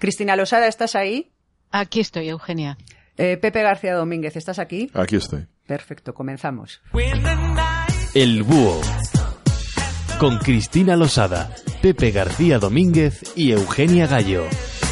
Cristina Losada, ¿estás ahí? Aquí estoy, Eugenia. Pepe García Domínguez, ¿estás aquí? Aquí estoy. Perfecto, comenzamos. El Búho. Con Cristina Losada, Pepe García Domínguez y Eugenia Gallo.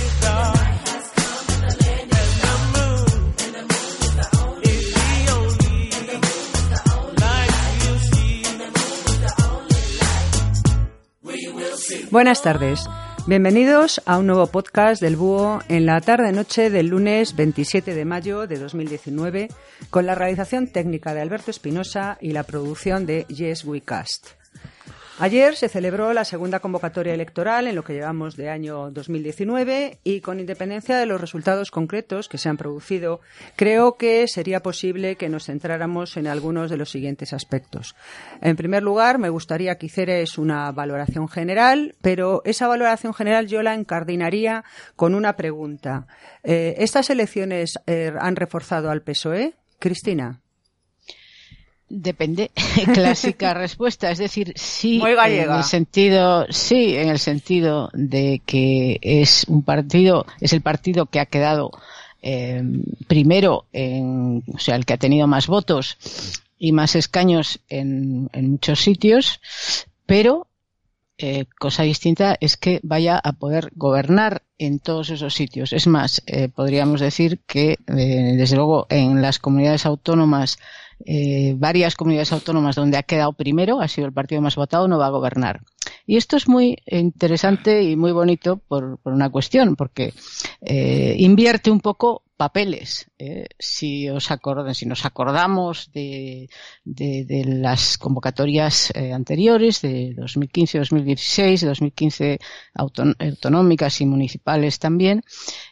Buenas tardes. Bienvenidos a un nuevo podcast del Búho en la tarde-noche del lunes 27 de mayo de 2019 con la realización técnica de Alberto Espinosa y la producción de Yes We Cast. Ayer se celebró la segunda convocatoria electoral en lo que llevamos de año 2019 y con independencia de los resultados concretos que se han producido, creo que sería posible que nos centráramos en algunos de los siguientes aspectos. En primer lugar, me gustaría que hicierais una valoración general, pero esa valoración general yo la encardinaría con una pregunta. ¿Estas elecciones han reforzado al PSOE? Cristina. Depende, clásica respuesta, es decir, sí, muy gallega. En el sentido de que es el partido que ha quedado primero el que ha tenido más votos y más escaños en muchos sitios, pero cosa distinta es que vaya a poder gobernar en todos esos sitios. Es más, podríamos decir que desde luego en las comunidades autónomas, varias comunidades autónomas donde ha quedado primero, ha sido el partido más votado, no va a gobernar. Y esto es muy interesante y muy bonito por una cuestión, porque invierte un poco papeles. Si nos acordamos de las convocatorias anteriores, de 2015, 2016, 2015 autonómicas y municipales también,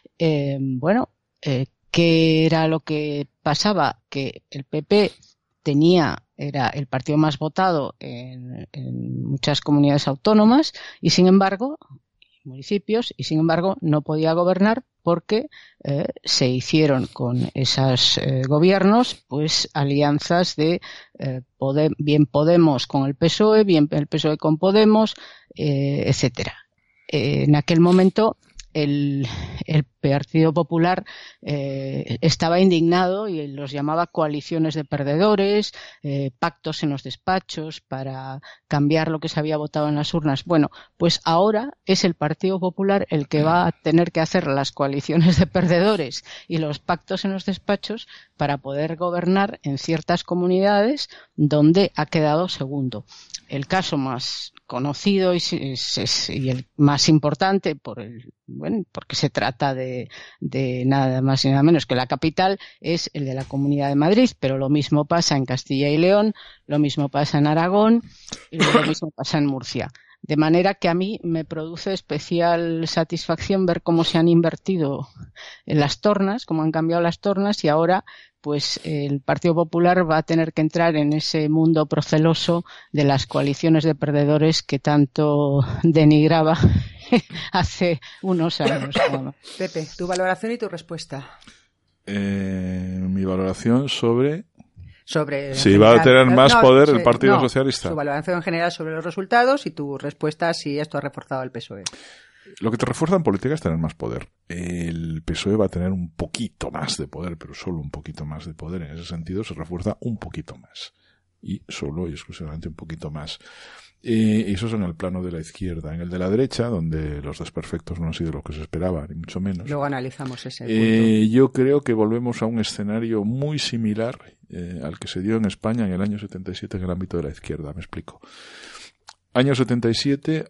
¿qué era lo que pasaba? Que el PP era el partido más votado en muchas comunidades autónomas y sin embargo no podía gobernar porque se hicieron con esos gobiernos pues alianzas de bien Podemos con el PSOE, bien el PSOE con Podemos, etcétera. En aquel momento el Partido Popular estaba indignado y los llamaba coaliciones de perdedores, pactos en los despachos para cambiar lo que se había votado en las urnas. Bueno, pues ahora es el Partido Popular el que va a tener que hacer las coaliciones de perdedores y los pactos en los despachos para poder gobernar en ciertas comunidades donde ha quedado segundo. El caso más conocido y el más importante porque se trata de nada más y nada menos que la capital, es el de la Comunidad de Madrid, pero lo mismo pasa en Castilla y León, lo mismo pasa en Aragón y lo mismo pasa en Murcia. De manera que a mí me produce especial satisfacción ver cómo se han invertido en las tornas, cómo han cambiado las tornas y ahora pues el Partido Popular va a tener que entrar en ese mundo proceloso de las coaliciones de perdedores que tanto denigraba hace unos años. Pepe, tu valoración y tu respuesta. Mi valoración sobre si general, va a tener más poder el Partido Socialista. Su valoración en general sobre los resultados y tu respuesta si esto ha reforzado al PSOE. Lo que te refuerza en política es tener más poder. El PSOE va a tener un poquito más de poder, pero solo un poquito más de poder. En ese sentido se refuerza un poquito más. Y solo y exclusivamente un poquito más. Eso es en el plano de la izquierda. En el de la derecha, donde los desperfectos no han sido lo que se esperaba, ni mucho menos. Luego analizamos ese punto. Yo creo que volvemos a un escenario muy similar al que se dio en España en el año 77 en el ámbito de la izquierda. Me explico. Año 77,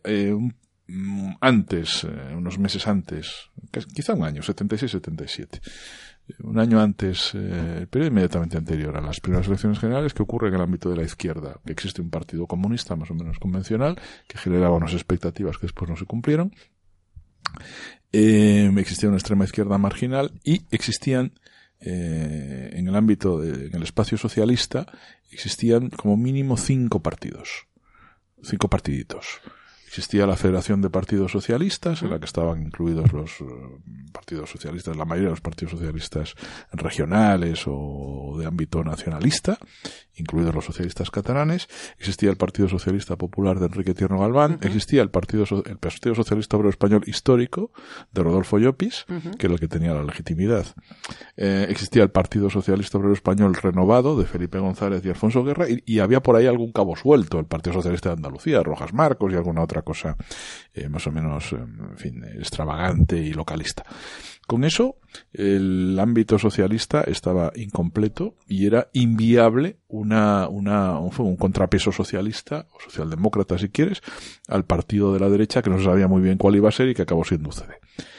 unos meses antes, quizá un año, 76-77. Un año antes, el periodo inmediatamente anterior a las primeras elecciones generales, que ocurre en el ámbito de la izquierda, que existe un partido comunista más o menos convencional, que generaba unas expectativas que después no se cumplieron. Existía una extrema izquierda marginal y existían, en el ámbito, en el espacio socialista, existían como mínimo 5 partiditos. Existía la Federación de Partidos Socialistas, en la que estaban incluidos los partidos socialistas, la mayoría de los partidos socialistas regionales o de ámbito nacionalista, incluidos los socialistas catalanes, existía el Partido Socialista Popular de Enrique Tierno Galván, existía el Partido Socialista Obrero Español histórico de Rodolfo Llopis, que era el que tenía la legitimidad. Existía el Partido Socialista Obrero Español renovado de Felipe González y Alfonso Guerra, y había por ahí algún cabo suelto, el Partido Socialista de Andalucía, Rojas Marcos y alguna otra cosa más o menos, en fin, extravagante y localista. Con eso, el ámbito socialista estaba incompleto y era inviable un contrapeso socialista, o socialdemócrata si quieres, al partido de la derecha que no se sabía muy bien cuál iba a ser y que acabó siendo UCD.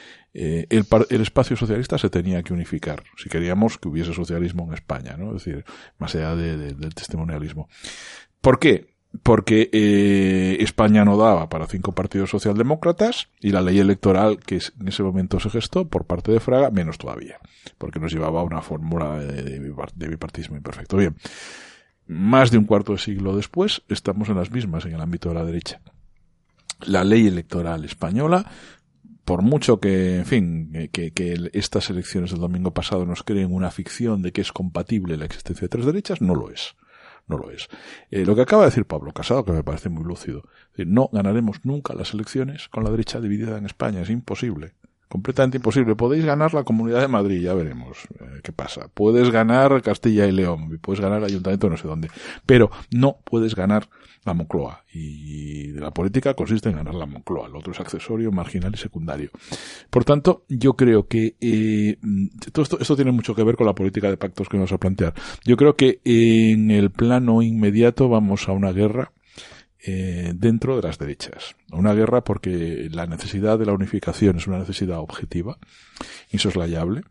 El espacio socialista se tenía que unificar si queríamos que hubiese socialismo en España, ¿no? Es decir, más allá del testimonialismo. ¿Por qué? Porque España no daba para 5 partidos socialdemócratas y la ley electoral que en ese momento se gestó por parte de Fraga menos todavía, porque nos llevaba a una fórmula de bipartidismo imperfecto. Bien, más de un cuarto de siglo después estamos en las mismas en el ámbito de la derecha. La ley electoral española, por mucho que, en fin, que estas elecciones del domingo pasado nos creen una ficción de que es compatible la existencia de 3 derechas, no lo es. No lo es. Lo que acaba de decir Pablo Casado, que me parece muy lúcido, es decir, no ganaremos nunca las elecciones con la derecha dividida en España, es imposible. Completamente imposible. Podéis ganar la Comunidad de Madrid, ya veremos qué pasa. Puedes ganar Castilla y León, puedes ganar el Ayuntamiento no sé dónde, pero no puedes ganar la Moncloa. Y de la política consiste en ganar la Moncloa. Lo otro es accesorio, marginal y secundario. Por tanto, yo creo que todo esto tiene mucho que ver con la política de pactos que vamos a plantear. Yo creo que en el plano inmediato vamos a una guerra dentro de las derechas. Una guerra porque la necesidad de la unificación es una necesidad objetiva, insoslayable,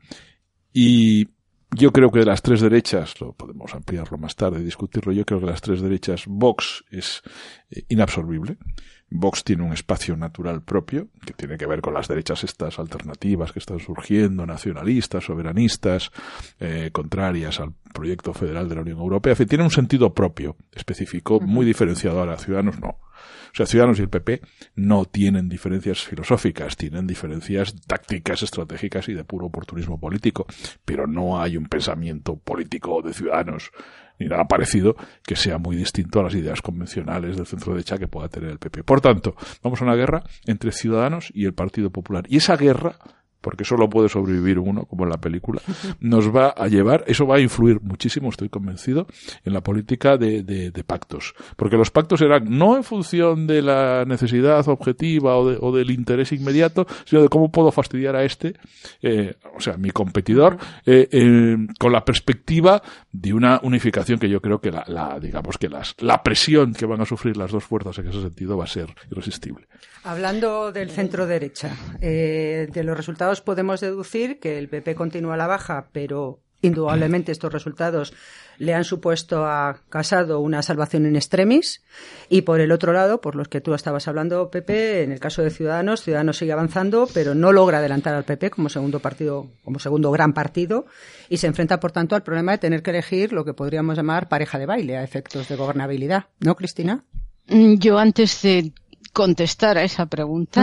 y yo creo que de las 3 derechas, lo podemos ampliarlo más tarde y discutirlo, yo creo que de las 3 derechas Vox es inabsorbible. Vox tiene un espacio natural propio, que tiene que ver con las derechas estas alternativas que están surgiendo, nacionalistas, soberanistas, contrarias al proyecto federal de la Unión Europea. En fin, tiene un sentido propio, específico, muy diferenciado. Ahora, Ciudadanos no. O sea, Ciudadanos y el PP no tienen diferencias filosóficas, tienen diferencias tácticas, estratégicas y de puro oportunismo político, pero no hay un pensamiento político de Ciudadanos ni nada parecido que sea muy distinto a las ideas convencionales del centro derecha que pueda tener el PP. Por tanto, vamos a una guerra entre Ciudadanos y el Partido Popular. Y esa guerra, porque solo puede sobrevivir uno, como en la película, nos va a llevar, eso va a influir muchísimo, estoy convencido, en la política de pactos. Porque los pactos serán no en función de la necesidad objetiva o del interés inmediato, sino de cómo puedo fastidiar a o sea, mi competidor, con la perspectiva de una unificación que yo creo que la presión que van a sufrir las 2 fuerzas en ese sentido va a ser irresistible. Hablando del centro derecha, de los resultados podemos deducir que el PP continúa a la baja, pero indudablemente estos resultados le han supuesto a Casado una salvación in extremis, y por el otro lado, por los que tú estabas hablando, Pepe, en el caso de Ciudadanos sigue avanzando, pero no logra adelantar al PP como segundo gran partido, y se enfrenta, por tanto, al problema de tener que elegir lo que podríamos llamar pareja de baile a efectos de gobernabilidad. ¿No, Cristina? Yo, antes de contestar a esa pregunta,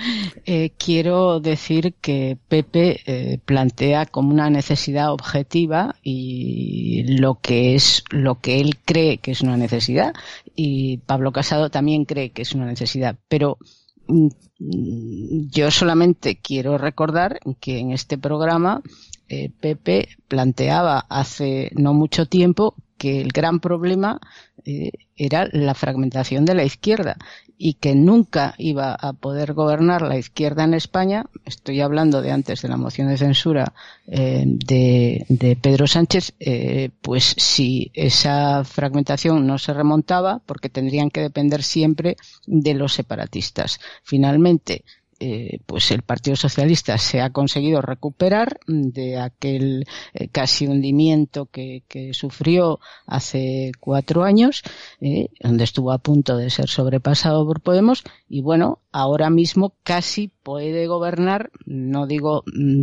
quiero decir que Pepe plantea como una necesidad objetiva y lo que él cree que es una necesidad, y Pablo Casado también cree que es una necesidad, pero yo solamente quiero recordar que en este programa Pepe planteaba hace no mucho tiempo que el gran problema era la fragmentación de la izquierda y que nunca iba a poder gobernar la izquierda en España. Estoy hablando de antes de la moción de censura de Pedro Sánchez, pues si esa fragmentación no se remontaba, porque tendrían que depender siempre de los separatistas. Finalmente, pues el Partido Socialista se ha conseguido recuperar de aquel casi hundimiento que sufrió hace 4 años, donde estuvo a punto de ser sobrepasado por Podemos, y bueno, ahora mismo casi puede gobernar, no digo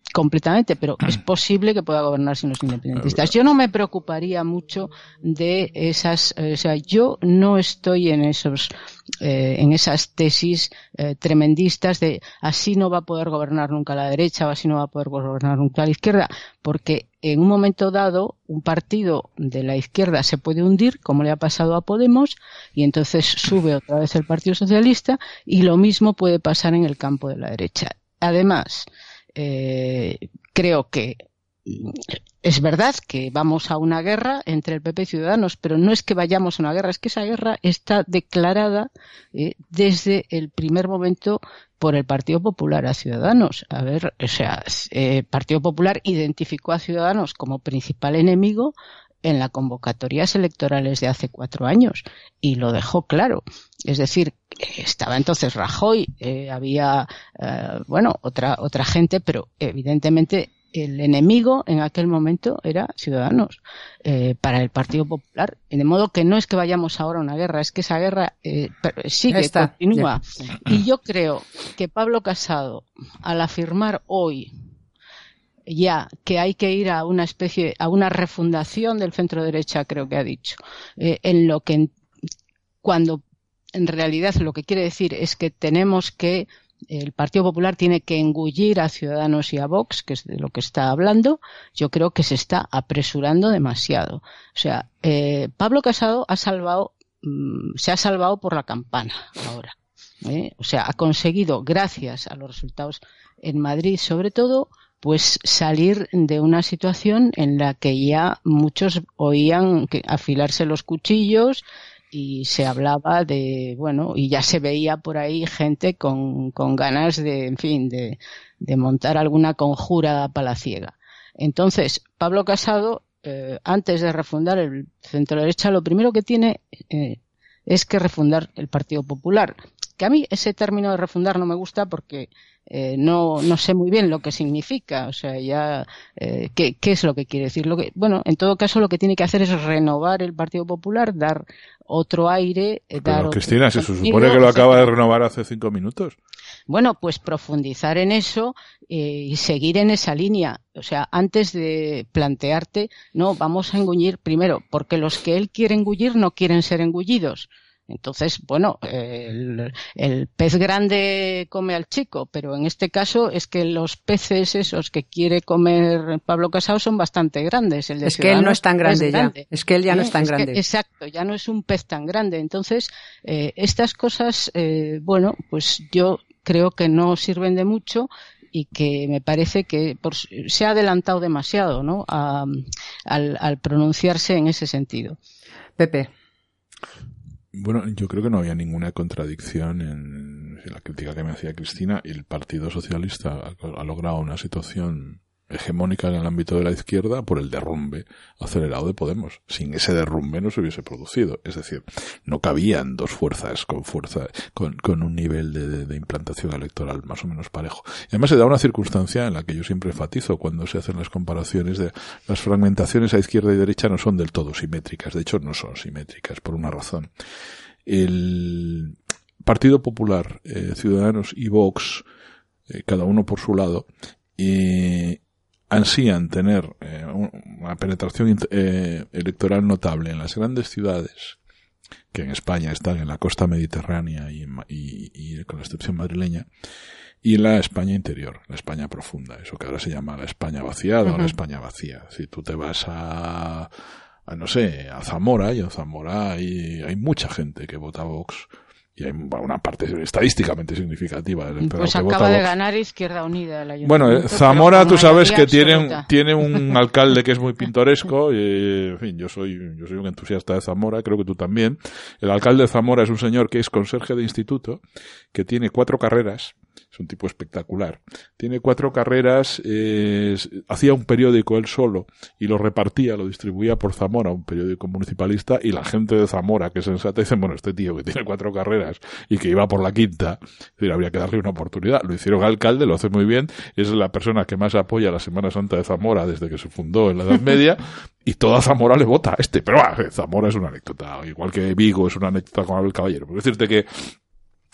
completamente, pero es posible que pueda gobernar sin los independentistas. Yo no me preocuparía mucho de esas, o sea, yo no estoy en esas tesis tremendistas de así no va a poder gobernar nunca la derecha o así no va a poder gobernar nunca la izquierda, porque en un momento dado un partido de la izquierda se puede hundir, como le ha pasado a Podemos, y entonces sube otra vez el Partido Socialista, y lo mismo puede pasar en el campo de la derecha. Además, creo que es verdad que vamos a una guerra entre el PP y Ciudadanos, pero no es que vayamos a una guerra, es que esa guerra está declarada desde el primer momento por el Partido Popular a Ciudadanos. A ver, o sea, Partido Popular identificó a Ciudadanos como principal enemigo en las convocatorias electorales de hace 4 años y lo dejó claro. Es decir, estaba entonces Rajoy, había, otra gente, pero evidentemente el enemigo en aquel momento era Ciudadanos para el Partido Popular. De modo que no es que vayamos ahora a una guerra, es que esa guerra sigue, continúa. Y yo creo que Pablo Casado, al afirmar hoy ya que hay que ir a una refundación del centro derecha, creo que ha dicho, cuando en realidad lo que quiere decir es que el Partido Popular tiene que engullir a Ciudadanos y a Vox, que es de lo que está hablando. Yo creo que se está apresurando demasiado. O sea, Pablo Casado se ha salvado por la campana ahora. O sea, ha conseguido, gracias a los resultados en Madrid, sobre todo, pues salir de una situación en la que ya muchos oían afilarse los cuchillos y se hablaba y ya se veía por ahí gente con ganas de montar alguna conjura palaciega. Entonces, Pablo Casado, antes de refundar el centro derecha, lo primero que tiene es que refundar el Partido Popular. Que a mí ese término de refundar no me gusta porque no sé muy bien lo que significa, o sea, ya qué es lo que quiere decir. En todo caso lo que tiene que hacer es renovar el Partido Popular, dar otro aire, Pero Cristina, se supone que lo acaba de renovar hace 5 minutos. Bueno, pues profundizar en eso y seguir en esa línea. O sea, antes de plantearte, no, vamos a engullir primero, porque los que él quiere engullir no quieren ser engullidos. Entonces, el pez grande come al chico, pero en este caso es que los peces esos que quiere comer Pablo Casado son bastante grandes. El de es que él no es tan grande ya. Es que él ya no es tan grande. Exacto, ya no es un pez tan grande. Entonces, estas cosas, pues yo creo que no sirven de mucho y que me parece que se ha adelantado demasiado, ¿no? Al pronunciarse en ese sentido. Pepe. Bueno, yo creo que no había ninguna contradicción en la crítica que me hacía Cristina. El Partido Socialista ha logrado una situación hegemónica en el ámbito de la izquierda por el derrumbe acelerado de Podemos. Sin ese derrumbe no se hubiese producido. Es decir, no cabían dos fuerzas con un nivel de implantación electoral más o menos parejo. Y además se da una circunstancia en la que yo siempre enfatizo cuando se hacen las comparaciones de las fragmentaciones a izquierda y derecha no son del todo simétricas. De hecho, no son simétricas por una razón. El Partido Popular, Ciudadanos y Vox, cada uno por su lado, ansían tener una penetración electoral notable en las grandes ciudades, que en España están en la costa mediterránea y con la excepción madrileña, y en la España interior, la España profunda, eso que ahora se llama la España vaciada o la España vacía. Si tú te vas a Zamora, y en Zamora hay mucha gente que vota Vox, y hay una parte estadísticamente significativa del electorado pues que acaba vota de Vox. ganar Izquierda Unida el ayuntamiento. Bueno, Zamora tú sabes que tiene un alcalde que es muy pintoresco, en fin, yo soy un entusiasta de Zamora, creo que tú también. El alcalde de Zamora es un señor que es conserje de instituto, que tiene 4 carreras, es un tipo espectacular. Tiene 4 carreras, hacía un periódico él solo y lo repartía, lo distribuía por Zamora, un periódico municipalista, y la gente de Zamora, que es sensata, dice, bueno, este tío que tiene 4 carreras y que iba por la quinta, habría que darle una oportunidad. Lo hicieron alcalde, lo hace muy bien, es la persona que más apoya la Semana Santa de Zamora desde que se fundó en la Edad Media, y toda Zamora le vota a este, pero Zamora es una anécdota, igual que Vigo es una anécdota con Abel Caballero. Por decirte que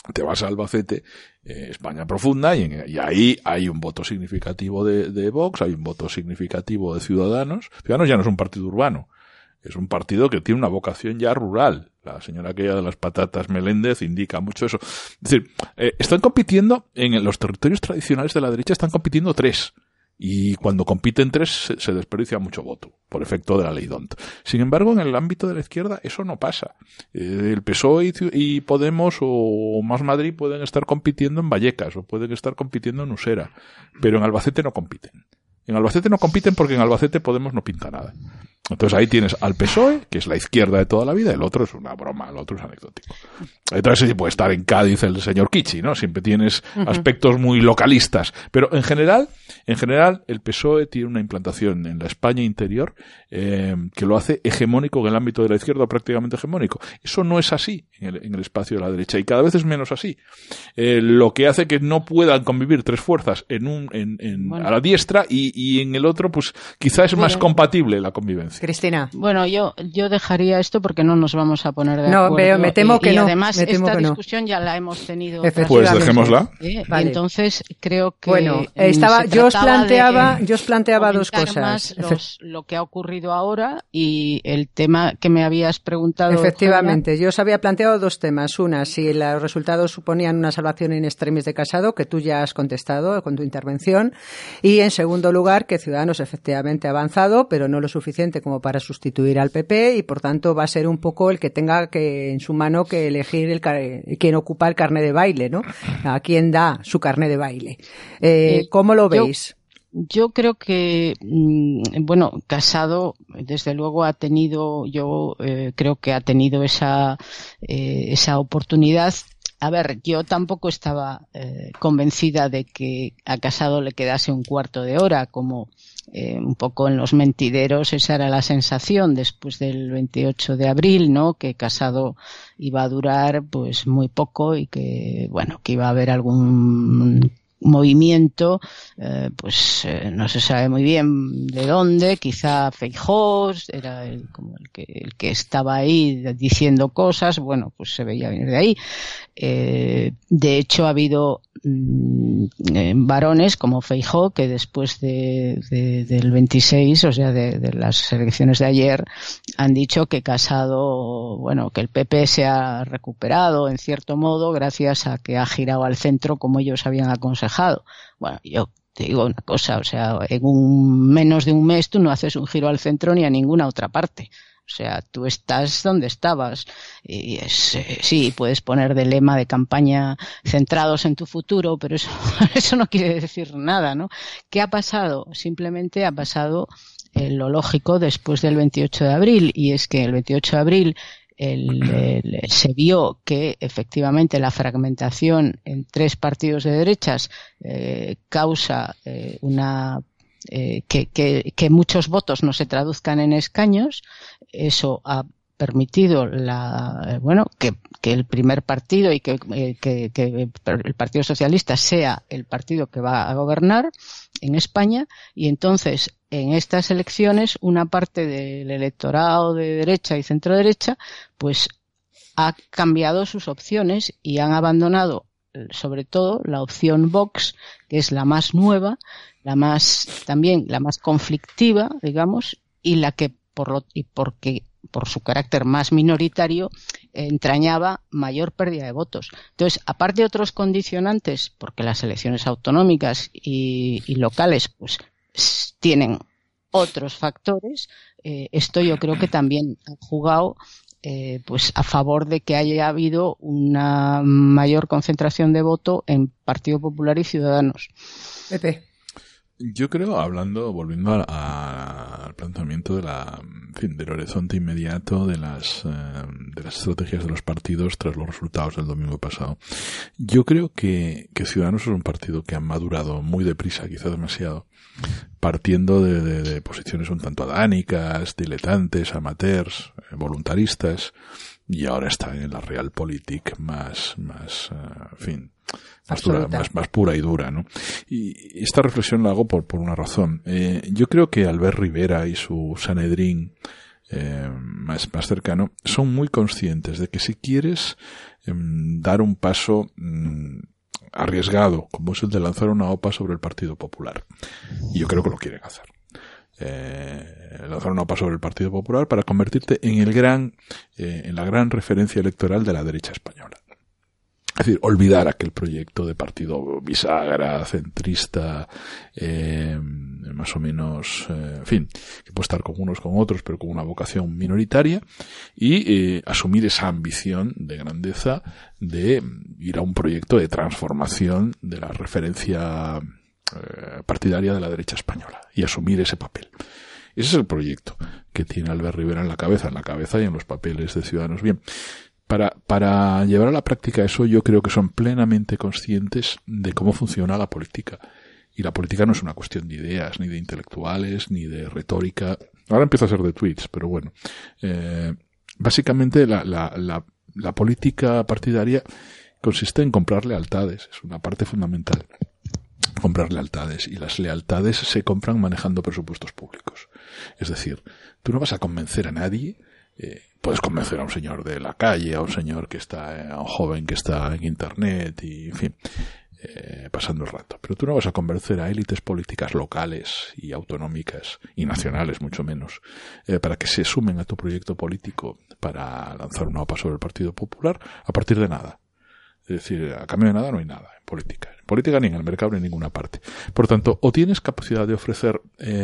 Te vas a Albacete, España profunda, y ahí hay un voto significativo de Vox, hay un voto significativo de Ciudadanos. Ciudadanos ya no es un partido urbano, es un partido que tiene una vocación ya rural. La señora aquella de las patatas Meléndez indica mucho eso. Es decir, están compitiendo en los territorios tradicionales de la derecha, están compitiendo 3. Y cuando compiten 3 se desperdicia mucho voto, por efecto de la ley D'Hondt. Sin embargo, en el ámbito de la izquierda eso no pasa. El PSOE y Podemos o Más Madrid pueden estar compitiendo en Vallecas o pueden estar compitiendo en Usera, pero en Albacete no compiten. En Albacete no compiten porque en Albacete Podemos no pinta nada. Entonces ahí tienes al PSOE, que es la izquierda de toda la vida, el otro es una broma, el otro es anecdótico. Entonces sí puede estar en Cádiz el señor Kichi, ¿no? Siempre tienes aspectos muy localistas. Pero en general, el PSOE tiene una implantación en la España interior que lo hace hegemónico en el ámbito de la izquierda, prácticamente hegemónico. Eso no es así en el espacio de la derecha, y cada vez es menos así. Lo que hace que no puedan convivir 3 fuerzas a la diestra y en el otro, pues quizá es más compatible la convivencia. Cristina. Bueno, yo dejaría esto porque no nos vamos a poner de acuerdo. No, pero me temo que y no. Además, esta discusión ya la hemos tenido. Pues dejémosla. Vale. Entonces, creo que bueno, yo os planteaba 2 cosas. Lo que ha ocurrido ahora y el tema que me habías preguntado. Efectivamente, Eugenia. yo os había planteado 2 temas. Una, si los resultados suponían una salvación in extremis de Casado, que tú ya has contestado con tu intervención. Y en segundo lugar, que Ciudadanos efectivamente ha avanzado, pero no lo suficiente como para sustituir al PP, y por tanto va a ser un poco el que tenga que en su mano que elegir quién ocupa el carné de baile, ¿no? A quién da su carné de baile. ¿Cómo lo veis? Yo creo que, Casado, desde luego creo que ha tenido esa oportunidad. A ver, yo tampoco estaba convencida de que a Casado le quedase un cuarto de hora, como un poco en los mentideros esa era la sensación después del 28 de abril, ¿no? Que Casado iba a durar pues muy poco y que iba a haber algún movimiento, no se sabe muy bien de dónde, quizá Feijóo era el que estaba ahí diciendo cosas, pues se veía venir de ahí. De hecho ha habido varones como Feijóo que después del 26, o sea de las elecciones de ayer, han dicho que Casado, que el PP se ha recuperado en cierto modo gracias a que ha girado al centro como ellos habían aconsejado. Bueno, yo te digo una cosa, o sea, en menos de un mes tú no haces un giro al centro ni a ninguna otra parte. O sea, tú estás donde estabas y sí, puedes poner de lema de campaña centrados en tu futuro, pero eso no quiere decir nada, ¿no? ¿Qué ha pasado? Simplemente ha pasado lo lógico después del 28 de abril, y es que el 28 de abril se vio que efectivamente la fragmentación en 3 partidos de derechas causa que muchos votos no se traduzcan en escaños. Eso ha permitido que el primer partido y que el Partido Socialista sea el partido que va a gobernar en España, y entonces en estas elecciones una parte del electorado de derecha y centro derecha pues ha cambiado sus opciones y han abandonado sobre todo la opción Vox, que es la más nueva, también la más conflictiva, digamos, y la que porque por su carácter más minoritario entrañaba mayor pérdida de votos. Entonces, aparte de otros condicionantes, porque las elecciones autonómicas y locales pues tienen otros factores, esto yo creo que también ha jugado pues a favor de que haya habido una mayor concentración de voto en Partido Popular y Ciudadanos. Pepe. Yo creo, volviendo al planteamiento del horizonte inmediato de las estrategias de los partidos tras los resultados del domingo pasado. Yo creo que Ciudadanos es un partido que ha madurado muy deprisa, quizá demasiado, partiendo de posiciones un tanto adánicas, diletantes, amateurs, voluntaristas, y ahora está en la realpolitik más pura y dura, ¿no? Y esta reflexión la hago por una razón. Yo creo que Albert Rivera y su Sanedrín más cercano, son muy conscientes de que si quieres dar un paso arriesgado, como es el de lanzar una OPA sobre el Partido Popular, y yo creo que lo quieren hacer, lanzar una OPA sobre el Partido Popular para convertirte en la gran referencia electoral de la derecha española. Es decir, olvidar aquel proyecto de partido bisagra, centrista, más o menos, en fin, que puede estar con unos con otros, pero con una vocación minoritaria, y asumir esa ambición de grandeza de ir a un proyecto de transformación de la referencia partidaria de la derecha española y asumir ese papel. Ese es el proyecto que tiene Albert Rivera en la cabeza y en los papeles de Ciudadanos. Bien. Para llevar a la práctica eso, yo creo que son plenamente conscientes de cómo funciona la política. Y la política no es una cuestión de ideas, ni de intelectuales, ni de retórica. Ahora empieza a ser de tweets, pero bueno. Básicamente la política partidaria consiste en comprar lealtades. Es una parte fundamental. Comprar lealtades. Y las lealtades se compran manejando presupuestos públicos. Es decir, tú no vas a convencer a nadie. Puedes convencer a un señor de la calle, a un señor a un joven que está en internet y, en fin, pasando el rato. Pero tú no vas a convencer a élites políticas locales y autonómicas y nacionales, mucho menos, para que se sumen a tu proyecto político para lanzar una OPA sobre el Partido Popular a partir de nada. Es decir, a cambio de nada no hay nada en política. En política ni en el mercado ni en ninguna parte. Por tanto, o tienes capacidad de ofrecer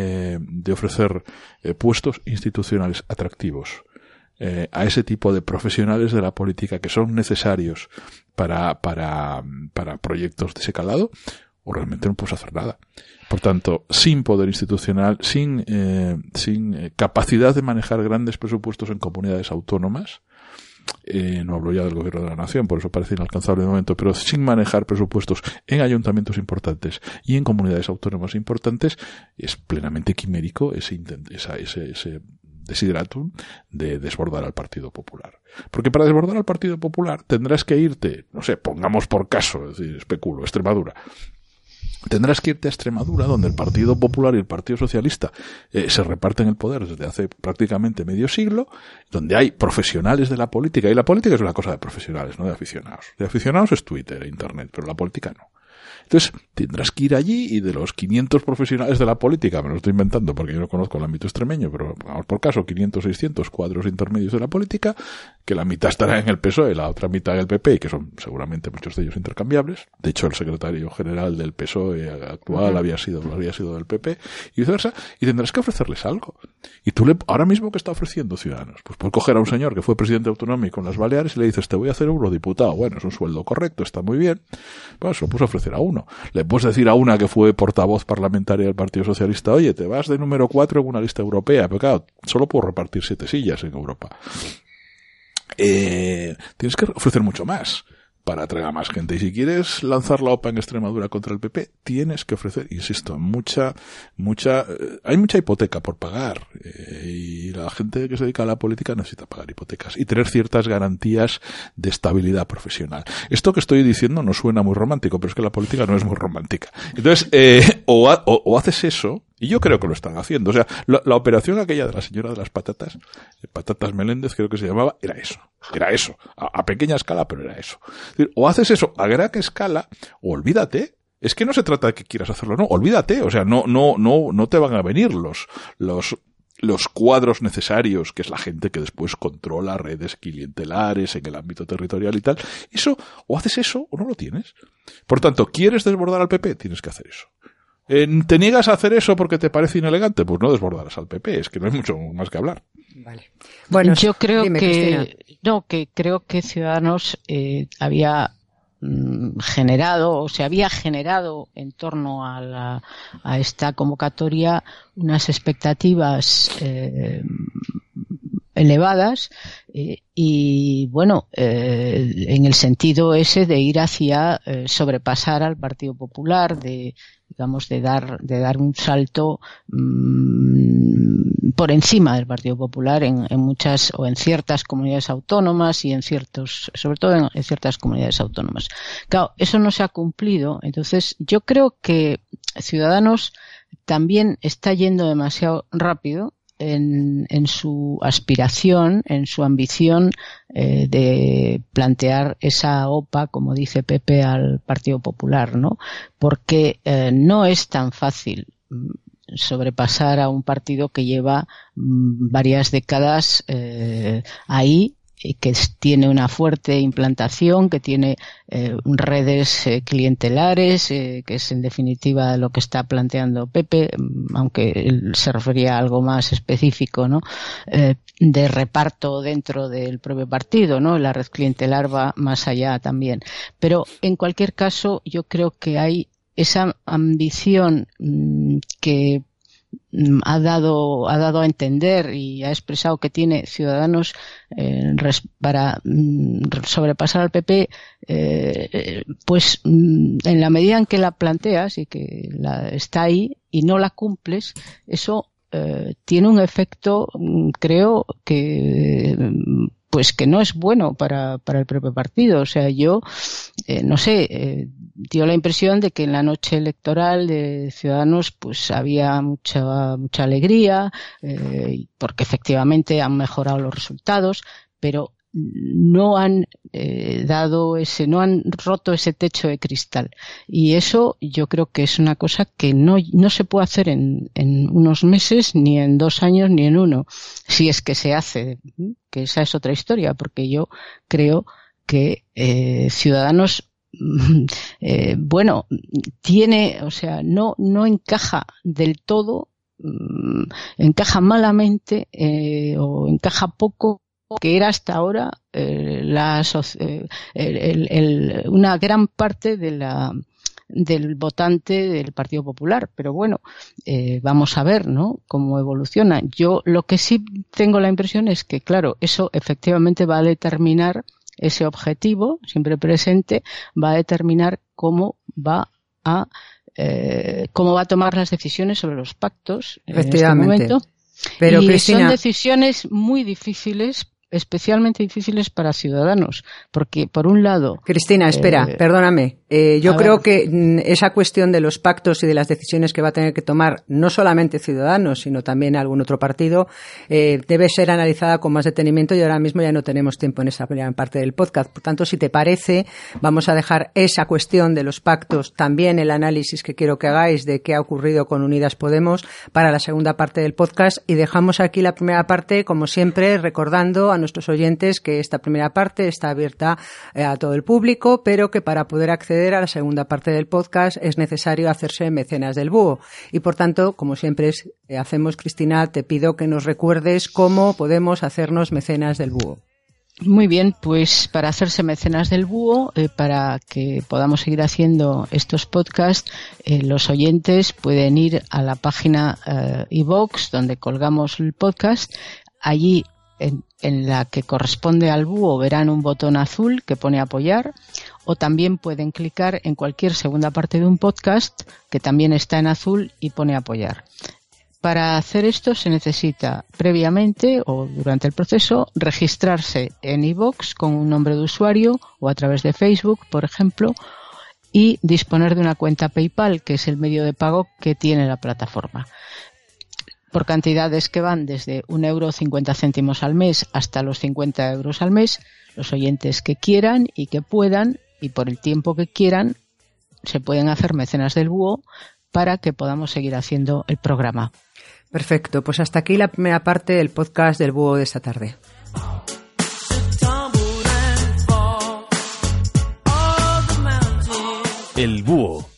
puestos institucionales atractivos a ese tipo de profesionales de la política que son necesarios para proyectos de ese calado, o realmente no puedes hacer nada. Por tanto, sin poder institucional, sin capacidad de manejar grandes presupuestos en comunidades autónomas, no hablo ya del gobierno de la nación, por eso parece inalcanzable de momento, pero sin manejar presupuestos en ayuntamientos importantes y en comunidades autónomas importantes, es plenamente quimérico ese desideratum de desbordar al Partido Popular. Porque para desbordar al Partido Popular tendrás que irte, no sé, pongamos por caso, es decir, especulo, Extremadura. Tendrás que irte a Extremadura, donde el Partido Popular y el Partido Socialista se reparten el poder desde hace prácticamente medio siglo, donde hay profesionales de la política, y la política es una cosa de profesionales, no de aficionados. De aficionados es Twitter e Internet, pero la política no. Entonces, tendrás que ir allí y de los 500 profesionales de la política, me lo estoy inventando porque yo no conozco el ámbito extremeño, pero vamos por caso, 500, 600 cuadros intermedios de la política, que la mitad estará en el PSOE, la otra mitad en el PP, y que son seguramente muchos de ellos intercambiables. De hecho, el secretario general del PSOE actual había sido del PP, y viceversa, y tendrás que ofrecerles algo. Y tú ahora mismo, ¿qué está ofreciendo Ciudadanos? Pues puedes coger a un señor que fue presidente autonómico en las Baleares y le dices, te voy a hacer eurodiputado. Bueno, es un sueldo correcto, está muy bien. Bueno, se lo puedes ofrecer a uno. Le puedes decir a una que fue portavoz parlamentaria del Partido Socialista, oye, te vas de número 4 en una lista europea, pero claro, solo puedo repartir 7 sillas en Europa. Tienes que ofrecer mucho más para atraer a más gente. Y si quieres lanzar la OPA en Extremadura contra el PP, tienes que ofrecer, insisto, hay mucha hipoteca por pagar, y la gente que se dedica a la política necesita pagar hipotecas y tener ciertas garantías de estabilidad profesional. Esto que estoy diciendo no suena muy romántico, pero es que la política no es muy romántica. Entonces, o haces eso, y yo creo que lo están haciendo. O sea, la operación aquella de la señora de las patatas Meléndez creo que se llamaba, era eso. A pequeña escala, pero era eso. Es decir, o haces eso a gran escala, o olvídate. Es que no se trata de que quieras hacerlo, no, olvídate. O sea, no te van a venir los cuadros necesarios, que es la gente que después controla redes clientelares en el ámbito territorial y tal. Eso, o haces eso, o no lo tienes. Por tanto, ¿quieres desbordar al PP? Tienes que hacer eso. ¿Te niegas a hacer eso porque te parece inelegante? Pues no desbordarás al PP, es que no hay mucho más que hablar. Vale. Bueno, yo creo que creo que Ciudadanos había generado, o se había generado en torno a esta convocatoria unas expectativas elevadas, y bueno, en el sentido ese de ir hacia sobrepasar al Partido Popular, de dar un salto por encima del Partido Popular en muchas o en ciertas comunidades autónomas y sobre todo en ciertas comunidades autónomas. Claro, eso no se ha cumplido, entonces yo creo que Ciudadanos también está yendo demasiado rápido. en su aspiración, en su ambición de plantear esa OPA, como dice Pepe, al Partido Popular, ¿no? Porque no es tan fácil sobrepasar a un partido que lleva varias décadas ahí, que tiene una fuerte implantación, que tiene redes clientelares, que es en definitiva lo que está planteando Pepe, aunque él se refería a algo más específico, ¿no? De reparto dentro del propio partido, ¿no? La red clientelar va más allá también. Pero en cualquier caso, yo creo que hay esa ambición que ha dado a entender y ha expresado que tiene Ciudadanos para sobrepasar al PP, pues en la medida en que la planteas y que está ahí y no la cumples, eso tiene un efecto, creo que pues que no es bueno para el propio partido. O sea, yo no sé, dio la impresión de que en la noche electoral de Ciudadanos pues había mucha alegría, porque efectivamente han mejorado los resultados, pero no han no han roto ese techo de cristal, y eso yo creo que es una cosa que no se puede hacer en unos meses, ni en 2 años, ni en 1, si es que se hace, que esa es otra historia, porque yo creo que Ciudadanos bueno, tiene, o sea, no encaja del todo, encaja malamente o encaja poco, que era hasta ahora una gran parte del votante del Partido Popular. Pero bueno, vamos a ver, ¿no?, cómo evoluciona. Yo lo que sí tengo la impresión es que, claro, eso efectivamente va a determinar, ese objetivo siempre presente va a determinar cómo va a tomar las decisiones sobre los pactos en este momento. Pero, y Cristina, son decisiones muy difíciles, especialmente difíciles para Ciudadanos, porque por un lado... Cristina, espera, perdóname. Yo creo que esa cuestión de los pactos y de las decisiones que va a tener que tomar no solamente Ciudadanos, sino también algún otro partido, debe ser analizada con más detenimiento, y ahora mismo ya no tenemos tiempo en esa primera parte del podcast. Por tanto, si te parece, vamos a dejar esa cuestión de los pactos, también el análisis que quiero que hagáis de qué ha ocurrido con Unidas Podemos, para la segunda parte del podcast, y dejamos aquí la primera parte, como siempre, recordando a nuestros oyentes que esta primera parte está abierta a todo el público, pero que para poder acceder a la segunda parte del podcast es necesario hacerse mecenas del Búho. Y por tanto, como siempre hacemos, Cristina, te pido que nos recuerdes cómo podemos hacernos mecenas del Búho. Muy bien, pues para hacerse mecenas del Búho, para que podamos seguir haciendo estos podcasts, los oyentes pueden ir a la página iVoox, donde colgamos el podcast. Allí, en la que corresponde al Búho, verán un botón azul que pone apoyar, o también pueden clicar en cualquier segunda parte de un podcast que también está en azul y pone apoyar. Para hacer esto se necesita previamente o durante el proceso registrarse en iVoox con un nombre de usuario o a través de Facebook, por ejemplo, y disponer de una cuenta PayPal, que es el medio de pago que tiene la plataforma. Por cantidades que van desde 1,50 € al mes hasta los 50 € al mes, los oyentes que quieran y que puedan, y por el tiempo que quieran, se pueden hacer mecenas del Búho para que podamos seguir haciendo el programa. Perfecto, pues hasta aquí la primera parte del podcast del Búho de esta tarde. El Búho.